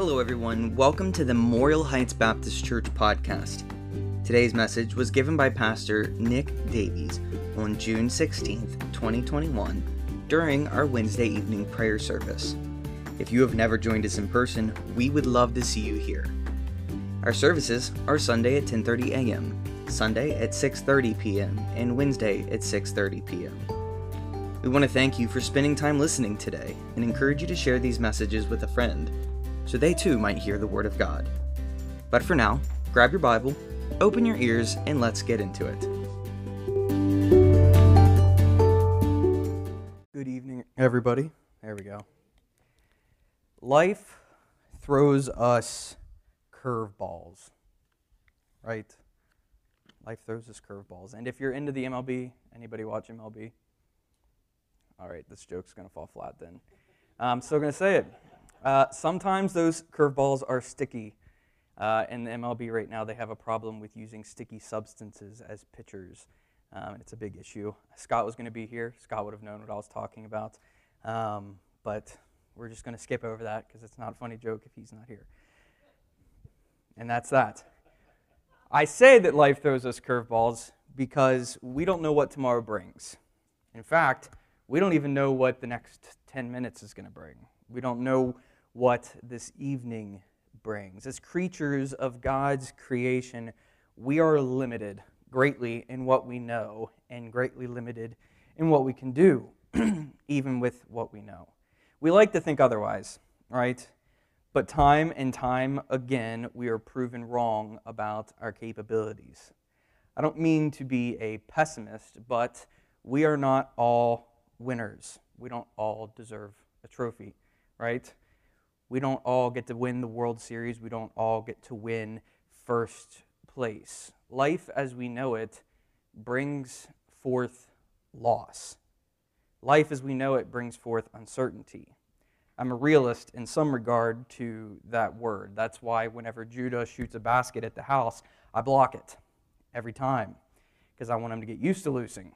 Hello everyone, welcome to the Memorial Heights Baptist Church podcast. Today's message was given by Pastor Nick Davies on June 16th, 2021, during our Wednesday evening prayer service. If you have never joined us in person, we would love to see you here. Our services are Sunday at 10:30 a.m., Sunday at 6:30 p.m., and Wednesday at 6:30 p.m. We want to thank you for spending time listening today and encourage you to share these messages with a friend so they too might hear the Word of God. But for now, grab your Bible, open your ears, and let's get into it. Good evening, everybody. There we go. Life throws us curveballs, right? Life throws us curveballs. And if you're into the MLB, anybody watch MLB? All right, this joke's going to fall flat then. I'm still going to say it. Sometimes those curveballs are sticky. In the MLB right now, they have a problem with using sticky substances as pitchers. It's a big issue. Scott was going to be here. Scott would have known what I was talking about. But we're just going to skip over that because it's not a funny joke if he's not here. And that's that. I say that life throws us curveballs because we don't know what tomorrow brings. In fact, we don't even know what the next 10 minutes is going to bring. We don't know what this evening brings. As creatures of God's creation, we are limited greatly in what we know and greatly limited in what we can do, even with what we know. We like to think otherwise, right? But time and time again, we are proven wrong about our capabilities. I don't mean to be a pessimist, but we are not all winners. We don't all deserve a trophy, right? We don't all get to win the World Series. We don't all get to win first place. Life as we know it brings forth loss. Life as we know it brings forth uncertainty. I'm a realist in some regard to that word. That's why whenever Judah shoots a basket at the house, I block it every time because I want him to get used to losing.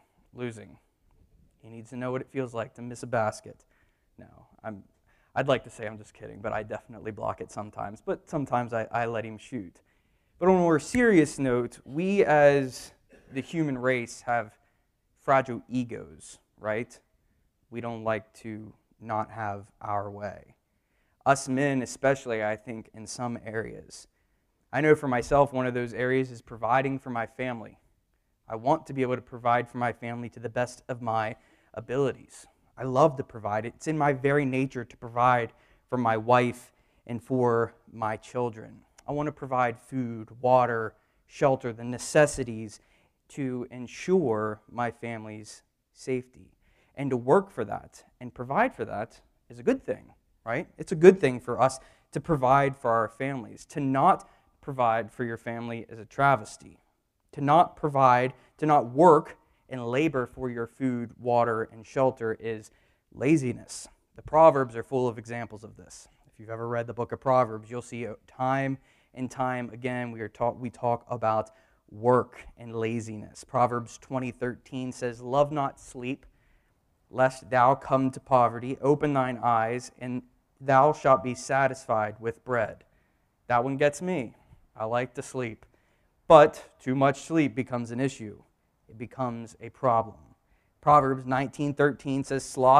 He needs to know what it feels like to miss a basket. No, I'd like to say I'm just kidding, but I definitely block it sometimes. But sometimes I let him shoot. But on a more serious note, we as the human race have fragile egos, right? We don't like to not have our way. Us men especially, I think, in some areas. I know for myself, one of those areas is providing for my family. I want to be able to provide for my family to the best of my abilities. I love to provide. It's in my very nature to provide for my wife and for my children. I want to provide food, water, shelter, the necessities to ensure my family's safety. And to work for that and provide for that is a good thing, right? It's a good thing for us to provide for our families. To not provide for your family is a travesty. To not provide, to not work and labor for your food, water, and shelter is laziness. The Proverbs are full of examples of this. If you've ever read the book of Proverbs, you'll see time and time again we talk about work and laziness. Proverbs 20:13 says, "Love not sleep, lest thou come to poverty. Open thine eyes, and thou shalt be satisfied with bread." That one gets me. I like to sleep. But too much sleep becomes an issue. It becomes a problem. Proverbs 19:13 says,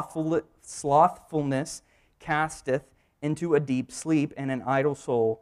"Slothfulness casteth into a deep sleep, and an idle soul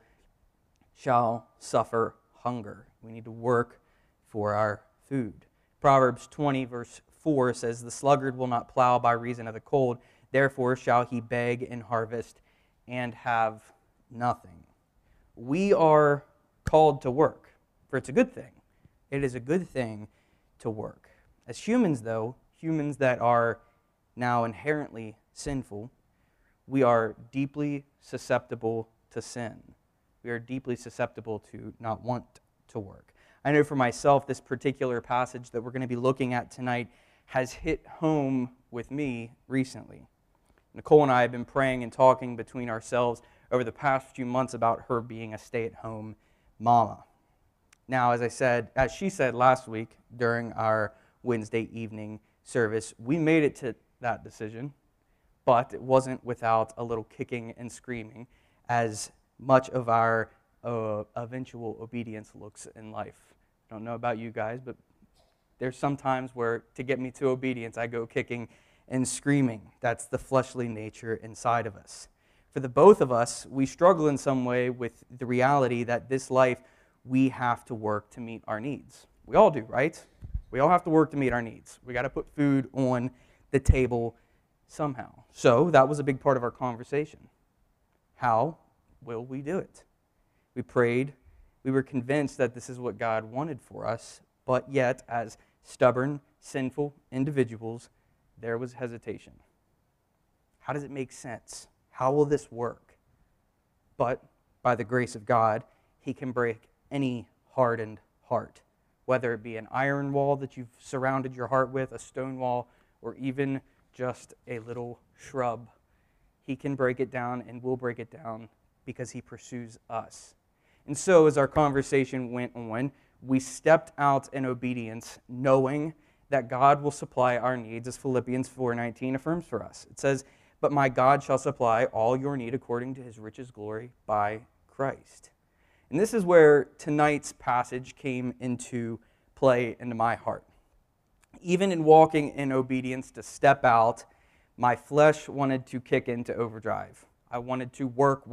shall suffer hunger." We need to work for our food. Proverbs 20, verse 4 says, "The sluggard will not plow by reason of the cold, therefore shall he beg in harvest and have nothing." We are called to work, for it's a good thing. It is a good thing to work. As humans, though, humans that are now inherently sinful, we are deeply susceptible to sin. We are deeply susceptible to not want to work. I know for myself, this particular passage that we're going to be looking at tonight has hit home with me recently. Nicole and I have been praying and talking between ourselves over the past few months about her being a stay-at-home mama. Now, as she said last week during our Wednesday evening service, we made it to that decision, but it wasn't without a little kicking and screaming as much of our eventual obedience looks in life. I don't know about you guys, but there's some times where to get me to obedience, I go kicking and screaming. That's the fleshly nature inside of us. For the both of us, we struggle in some way with the reality that this life, we have to work to meet our needs. We all do, right? We all have to work to meet our needs. We got to put food on the table somehow. So that was a big part of our conversation. How will we do it? We prayed. We were convinced that this is what God wanted for us, but yet, as stubborn, sinful individuals, there was hesitation. How does it make sense? How will this work? But by the grace of God, He can break any hardened heart, whether it be an iron wall that you've surrounded your heart with, a stone wall, or even just a little shrub. He can break it down and will break it down because He pursues us. And so as our conversation went on, we stepped out in obedience, knowing that God will supply our needs, as Philippians 4:19 affirms for us. It says, "But my God shall supply all your need according to His riches glory by Christ." And this is where tonight's passage came into play into my heart. Even in walking in obedience to step out, my flesh wanted to kick into overdrive. I wanted to work.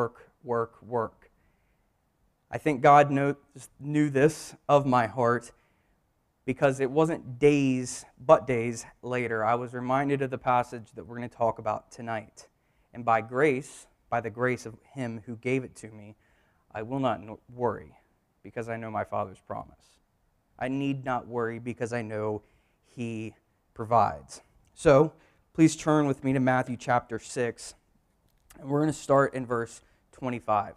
I think God knew this of my heart, because it wasn't days, but days later, I was reminded of the passage that we're going to talk about tonight. And by grace, by the grace of Him who gave it to me, I will not worry, because I know my Father's promise. I need not worry because I know He provides. So, please turn with me to Matthew chapter 6, and we're going to start in verse 25.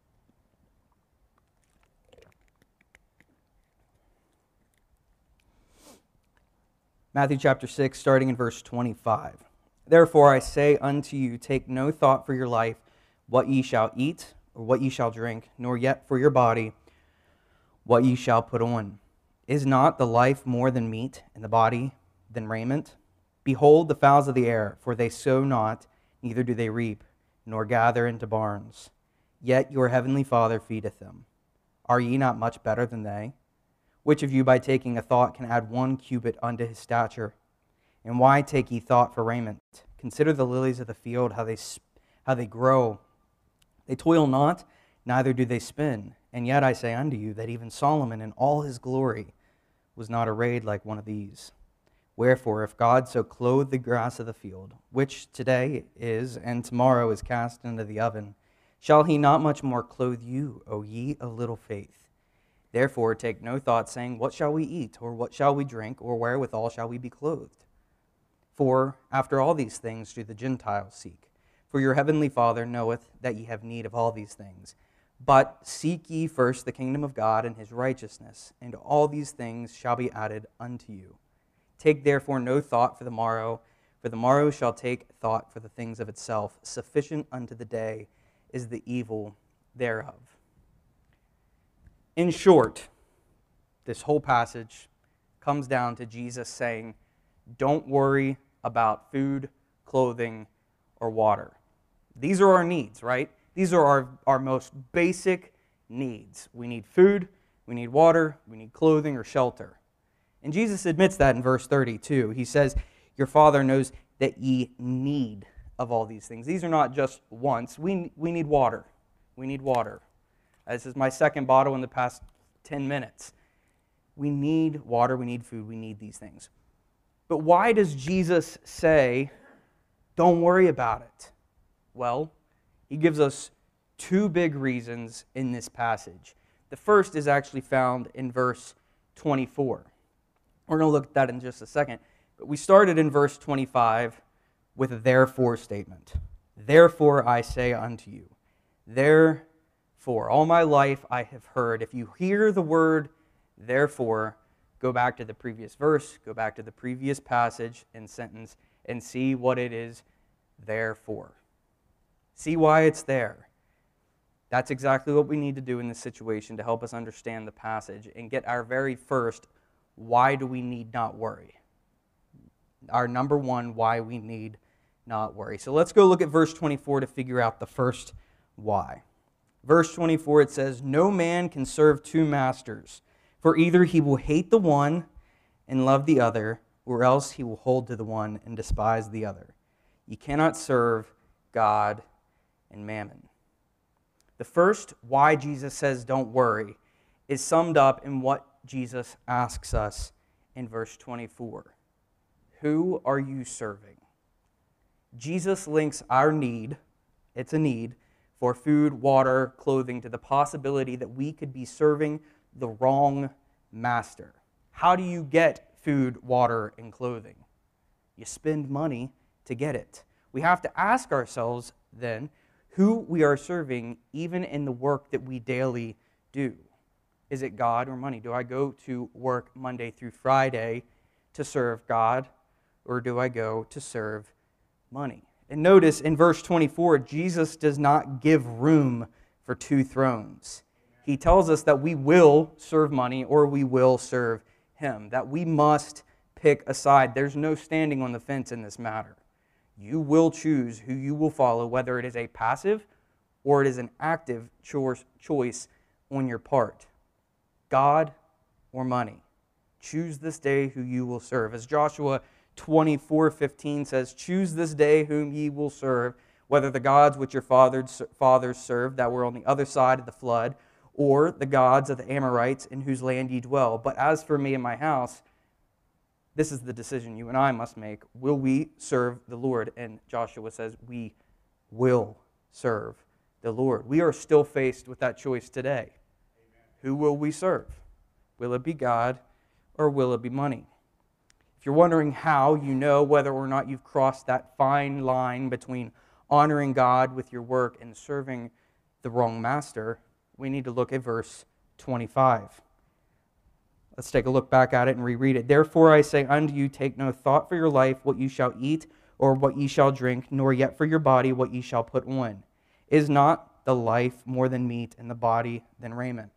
Matthew chapter 6, starting in verse 25. "Therefore I say unto you, take no thought for your life, what ye shall eat, or what ye shall drink, nor yet for your body, what ye shall put on. Is not the life more than meat, and the body than raiment? Behold the fowls of the air, for they sow not, neither do they reap, nor gather into barns. Yet your heavenly Father feedeth them. Are ye not much better than they? Which of you by taking a thought can add 1 cubit unto his stature? And why take ye thought for raiment? Consider the lilies of the field, how they grow. They toil not, neither do they spin. And yet I say unto you that even Solomon in all his glory was not arrayed like one of these. Wherefore, if God so clothe the grass of the field, which today is and tomorrow is cast into the oven, shall He not much more clothe you, O ye of little faith? Therefore take no thought, saying, what shall we eat, or what shall we drink, or wherewithal shall we be clothed? For after all these things do the Gentiles seek. For your heavenly Father knoweth that ye have need of all these things. But seek ye first the kingdom of God and His righteousness, and all these things shall be added unto you. Take therefore no thought for the morrow shall take thought for the things of itself. Sufficient unto the day is the evil thereof." In short, this whole passage comes down to Jesus saying, don't worry about food, clothing, or water. These are our needs, right? These are our most basic needs. We need food, we need water, we need clothing or shelter. And Jesus admits that in verse 32. He says, your Father knows that ye need of all these things. These are not just wants. We need water. We need water. This is my second bottle in the past 10 minutes. We need water, we need food, we need these things. But why does Jesus say, don't worry about it? Well, He gives us 2 big reasons in this passage. The first is actually found in verse 24. We're going to look at that in just a second. But we started in verse 25 with a therefore statement. Therefore I say unto you. Therefore, all my life I have heard. If you hear the word therefore, go back to the previous verse, go back to the previous passage and sentence, and see what it is there for. See why it's there. That's exactly what we need to do in this situation to help us understand the passage and get our very first, why do we need not worry? Our number one, why we need not worry. So let's go look at verse 24 to figure out the first why. Verse 24, it says, "No man can serve two masters, for either he will hate the one and love the other, or else he will hold to the one and despise the other. You cannot serve God and mammon." The first why Jesus says don't worry is summed up in what Jesus asks us in verse 24. Who are you serving? Jesus links our need, it's a need, for food, water, clothing to the possibility that we could be serving the wrong master. How do you get food, water, and clothing? You spend money to get it. We have to ask ourselves then who we are serving even in the work that we daily do. Is it God or money? Do I go to work Monday through Friday to serve God, or do I go to serve money? And notice in verse 24, Jesus does not give room for two thrones. He tells us that we will serve money or we will serve Him, that we must pick a side. There's no standing on the fence in this matter. You will choose who you will follow, whether it is a passive or it is an active choice on your part. God or money. Choose this day who you will serve. As Joshua 24:15 says, "Choose this day whom ye will serve, whether the gods which your fathers served that were on the other side of the flood, or the gods of the Amorites in whose land ye dwell. But as for me and my house," this is the decision you and I must make. Will we serve the Lord? And Joshua says, we will serve the Lord. We are still faced with that choice today. Amen. Who will we serve? Will it be God or will it be money? If you're wondering how you know whether or not you've crossed that fine line between honoring God with your work and serving the wrong master, we need to look at verse 25. Let's take a look back at it and reread it. "Therefore I say unto you, take no thought for your life, what you shall eat, or what ye shall drink, nor yet for your body, what ye shall put on. Is not the life more than meat, and the body than raiment?"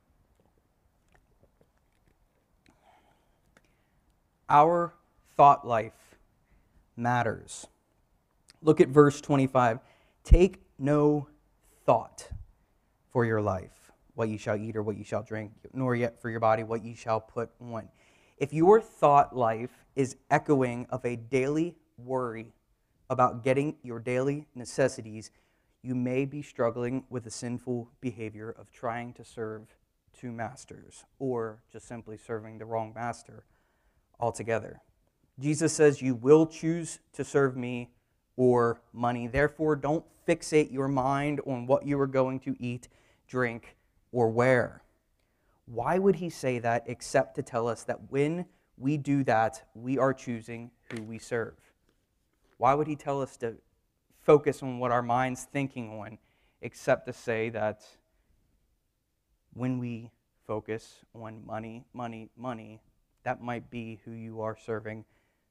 Our thought life matters. Look at verse 25. "Take no thought for your life, what ye shall eat or what ye shall drink, nor yet for your body what ye shall put on." If your thought life is echoing of a daily worry about getting your daily necessities, you may be struggling with the sinful behavior of trying to serve two masters, or just simply serving the wrong master altogether. Jesus says you will choose to serve me or money. Therefore, don't fixate your mind on what you are going to eat, drink, or wear. Why would he say that except to tell us that when we do that, we are choosing who we serve? Why would he tell us to focus on what our mind's thinking on, except to say that when we focus on money, money, money, that might be who you are serving.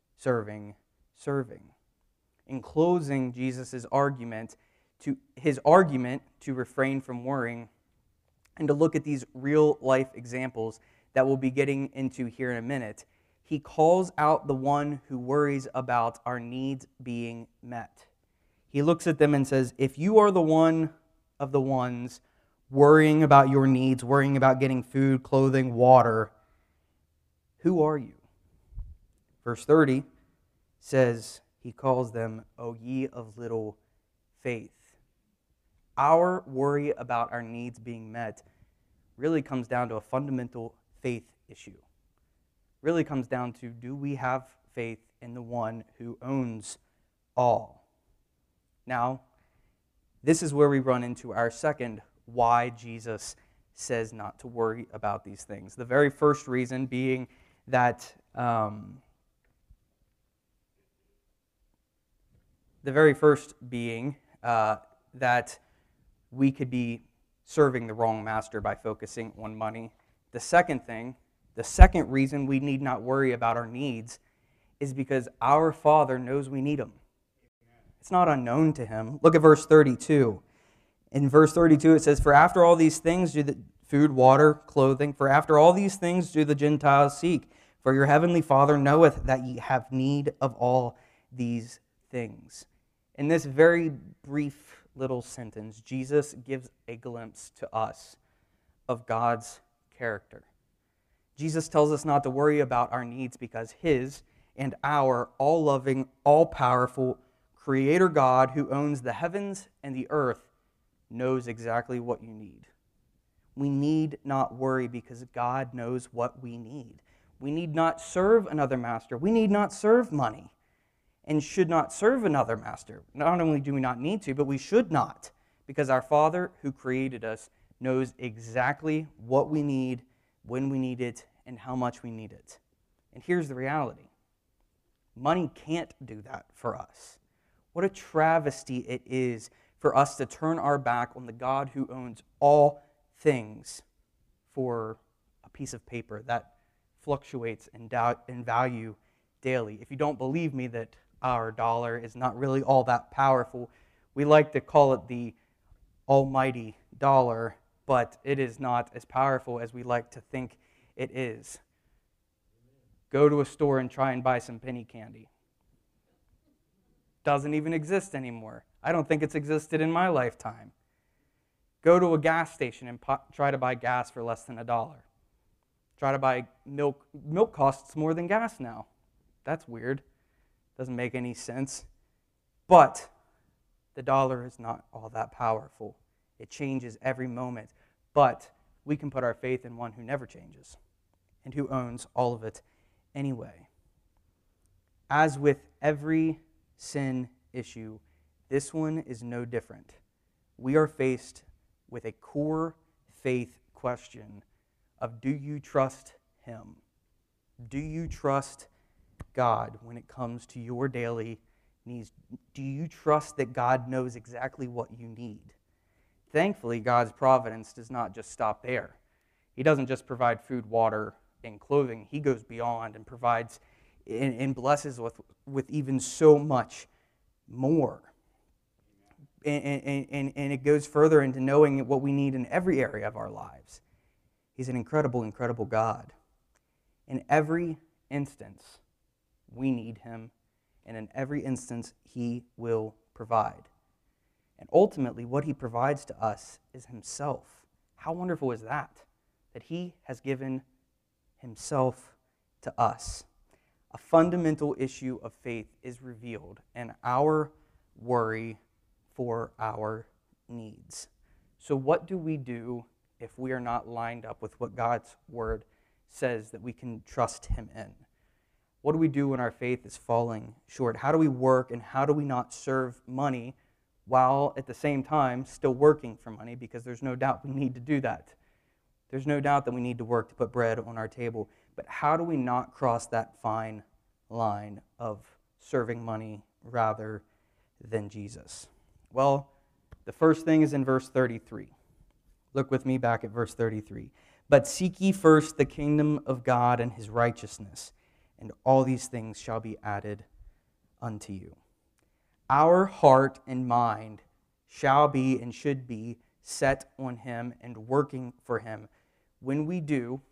In closing Jesus' argument to refrain from worrying and to look at these real life examples that we'll be getting into here in a minute, he calls out the one who worries about our needs being met. He looks at them and says, if you are the one of the ones worrying about your needs, worrying about getting food, clothing, water, who are you? Verse 30 says, he calls them, O ye of little faith. Our worry about our needs being met really comes down to a fundamental faith issue. Really comes down to, do we have faith in the one who owns all? Now, this is where we run into our second why Jesus says not to worry about these things. The very first reason being that that we could be serving the wrong master by focusing on money. The second reason we need not worry about our needs is because our Father knows we need them. It's not unknown to him. Look at verse 32. In verse 32 it says, for after all these things do the food, water, clothing, for after all these things do the Gentiles seek. For your heavenly Father knoweth that ye have need of all these things. In this very brief little sentence, Jesus gives a glimpse to us of God's character. Jesus tells us not to worry about our needs because His and our all-loving, all-powerful Creator God who owns the heavens and the earth knows exactly what you need. We need not worry because God knows what we need. We need not serve another master. We need not serve money and should not serve another master. Not only do we not need to, but we should not, because our Father who created us knows exactly what we need, when we need it, and how much we need it. And here's the reality. Money can't do that for us. What a travesty it is for us to turn our back on the God who owns all things for a piece of paper that fluctuates in value daily. If you don't believe me that our dollar is not really all that powerful, we like to call it the almighty dollar, but it is not as powerful as we like to think it is. Go to a store and try and buy some penny candy. Doesn't even exist anymore. I don't think it's existed in my lifetime. Go to a gas station and try to buy gas for less than $1. Try to buy milk. Milk costs more than gas now. That's weird. Doesn't make any sense. But the dollar is not all that powerful. It changes every moment. But we can put our faith in one who never changes and who owns all of it anyway. As with every sin issue, this one is no different. We are faced with a core faith question of, do you trust Him? Do you trust God when it comes to your daily needs? Do you trust that God knows exactly what you need? Thankfully, God's providence does not just stop there. He doesn't just provide food, water, and clothing. He goes beyond and provides and blesses with even so much more. And it goes further into knowing what we need in every area of our lives. He's an incredible, incredible God. In every instance, we need Him, and in every instance, He will provide. And ultimately, what He provides to us is Himself. How wonderful is that? That He has given Himself to us. A fundamental issue of faith is revealed in our worry for our needs. So what do we do if we are not lined up with what God's Word says that we can trust Him in? What do we do when our faith is falling short? How do we work, and how do we not serve money while at the same time still working for money? Because there's no doubt we need to do that. There's no doubt that we need to work to put bread on our table. But how do we not cross that fine line of serving money rather than Jesus? Well, the first thing is in verse 33. Look with me back at verse 33. But seek ye first the kingdom of God and His righteousness, and all these things shall be added unto you. Our heart and mind shall be and should be set on Him and working for Him. When we do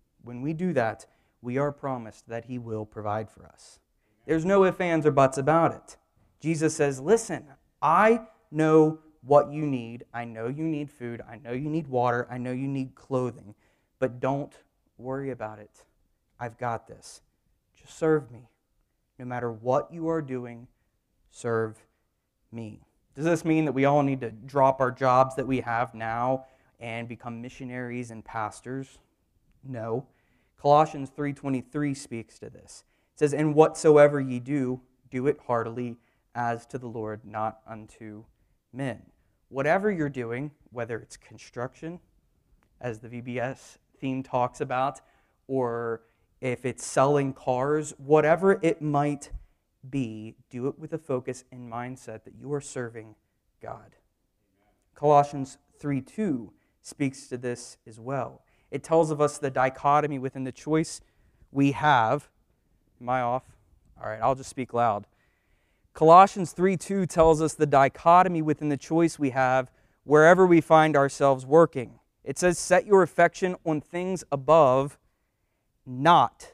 that, we are promised that He will provide for us. There's no ifs, ands, or buts about it. Jesus says, listen, I know what you need. I know you need food. I know you need water. I know you need clothing. But don't worry about it. I've got this. Just serve me. No matter what you are doing, serve me. Does this mean that we all need to drop our jobs that we have now and become missionaries and pastors? No. Colossians 3:23 speaks to this. It says, and whatsoever ye do, do it heartily as to the Lord, not unto men. Whatever you're doing, whether it's construction, as the VBS theme talks about, or if it's selling cars, whatever it might be, do it with a focus and mindset that you are serving God. Colossians 3:2 speaks to this as well. It tells of us the dichotomy within the choice we have. Am I off? All right, I'll just speak loud. Colossians 3:2 tells us the dichotomy within the choice we have wherever we find ourselves working. It says, set your affection on things above, not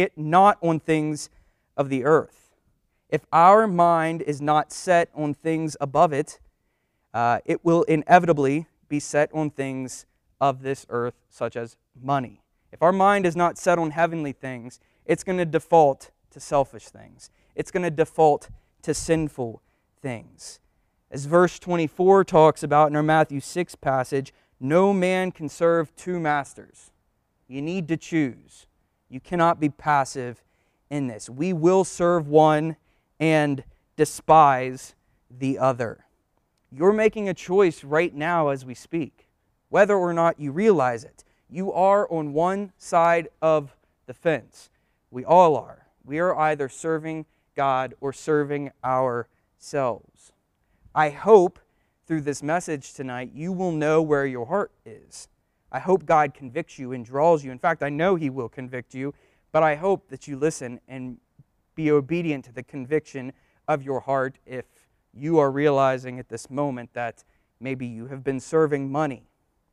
on things of the earth. If our mind is not set on things above it, it will inevitably be set on things of this earth, such as money. If our mind is not set on heavenly things, it's going to default to selfish things. It's going to default to sinful things. As verse 24 talks about in our Matthew 6 passage, no man can serve two masters. You need to choose. You cannot be passive in this. We will serve one and despise the other. You're making a choice right now as we speak, whether or not you realize it. You are on one side of the fence. We all are. We are either serving God or serving ourselves. I hope through this message tonight you will know where your heart is. I hope God convicts you and draws you. In fact, I know He will convict you, but I hope that you listen and be obedient to the conviction of your heart if you are realizing at this moment that maybe you have been serving money.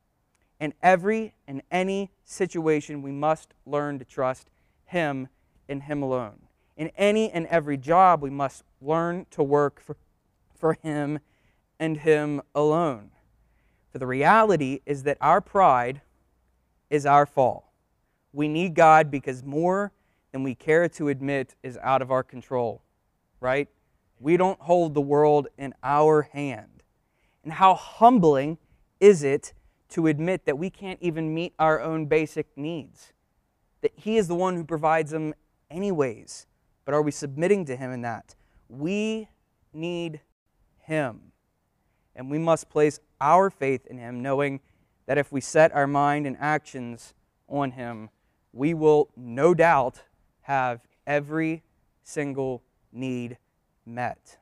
In every and any situation, we must learn to trust Him and Him alone. In any and every job, we must learn to work for Him and Him alone. For the reality is that our pride is our fall. We need God because more than we care to admit is out of our control, right? We don't hold the world in our hand. And how humbling is it to admit that we can't even meet our own basic needs? That He is the one who provides them anyways. But are we submitting to Him in that? We need Him. And we must place our faith in Him, knowing that if we set our mind and actions on Him, we will no doubt have every single need met.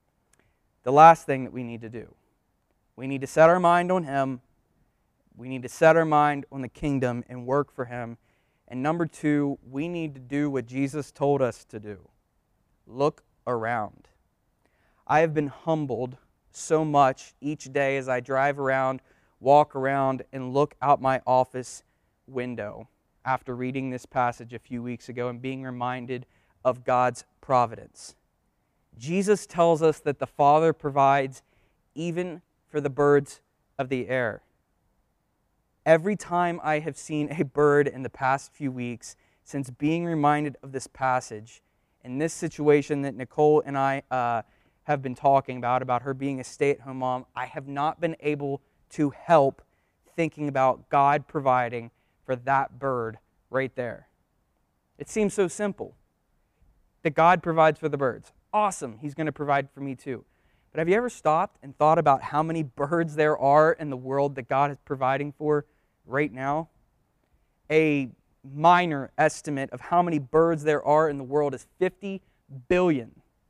The last thing that we need to do, we need to set our mind on Him. We need to set our mind on the kingdom and work for Him. And number two, we need to do what Jesus told us to do. Look around. I have been humbled so much each day as I drive around, walk around, and look out my office window after reading this passage a few weeks ago and being reminded of God's providence. Jesus tells us that the Father provides even for the birds of the air. Every time I have seen a bird in the past few weeks, since being reminded of this passage, in this situation that Nicole and I have been talking about her being a stay-at-home mom, I have not been able to help thinking about God providing for that bird right there. It seems so simple that God provides for the birds. Awesome, He's going to provide for me too. But have you ever stopped and thought about how many birds there are in the world that God is providing for right now? A minor estimate of how many birds there are in the world is 50 billion.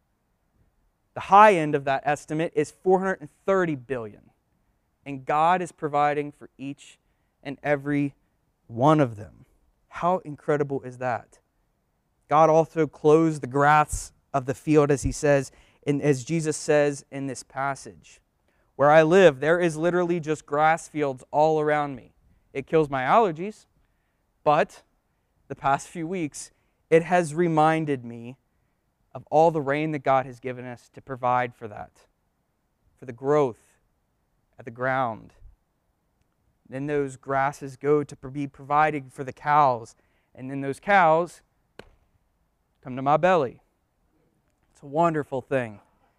The high end of that estimate is 430 billion. And God is providing for each and every one of them. How incredible is that? God also clothes the grass of the field, as He says, and as Jesus says in this passage. Where I live, there is literally just grass fields all around me. It kills my allergies, but the past few weeks, it has reminded me of all the rain that God has given us to provide for that, for the growth of the ground. Then those grasses go to be provided for the cows, and then those cows come to my belly. It's a wonderful thing.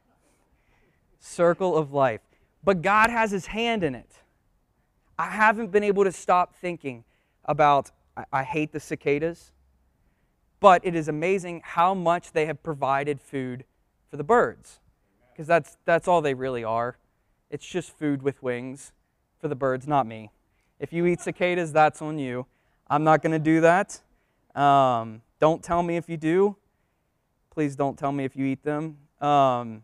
Circle of life. But God has His hand in it. I haven't been able to stop thinking about, I hate the cicadas, but it is amazing how much they have provided food for the birds. Because that's all they really are. It's just food with wings for the birds, not me. If you eat cicadas, that's on you. I'm not going to do that. Don't tell me if you do. Please don't tell me if you eat them. But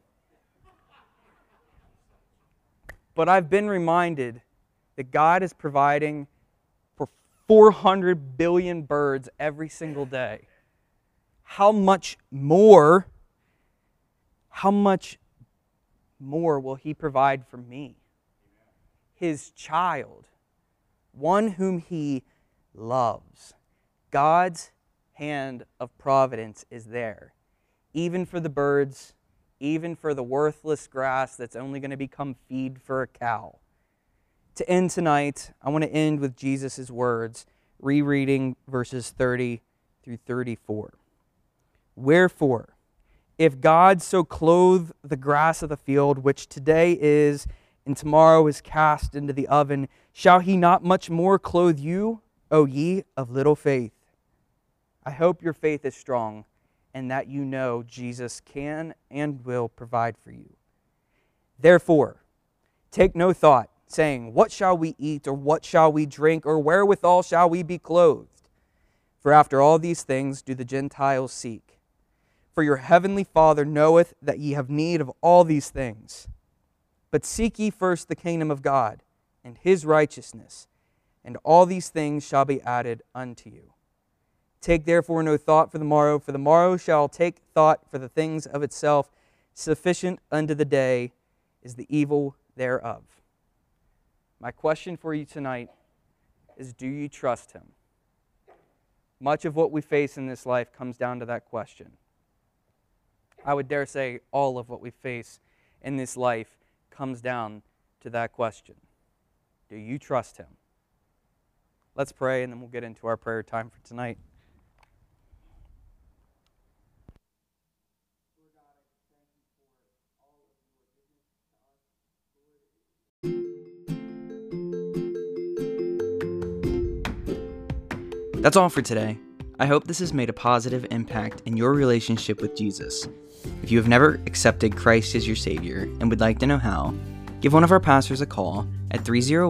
I've been reminded that God is providing for 400 billion birds every single day. How much more will He provide for me? His child, one whom He loves. God's hand of providence is there, even for the birds, even for the worthless grass that's only going to become feed for a cow. To end tonight, I want to end with Jesus' words, rereading verses 30 through 34. Wherefore, if God so clothe the grass of the field, which today is and tomorrow is cast into the oven, shall he not much more clothe you, O ye of little faith? I hope your faith is strong and that you know Jesus can and will provide for you. Therefore, take no thought, saying, what shall we eat, or what shall we drink, or wherewithal shall we be clothed? For after all these things do the Gentiles seek. For your heavenly Father knoweth that ye have need of all these things. But seek ye first the kingdom of God, and his righteousness, and all these things shall be added unto you. Take therefore no thought for the morrow shall take thought for the things of itself. Sufficient unto the day is the evil thereof. My question for you tonight is, do you trust him? Much of what we face in this life comes down to that question. I would dare say all of what we face in this life comes down to that question. Do you trust him? Let's pray, and then we'll get into our prayer time for tonight. That's all for today. I hope this has made a positive impact in your relationship with Jesus. If you have never accepted Christ as your Savior and would like to know how, give one of our pastors a call at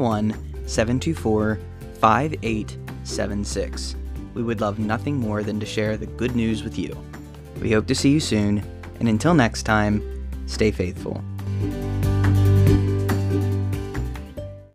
301-724-5876. We would love nothing more than to share the good news with you. We hope to see you soon, and until next time, stay faithful.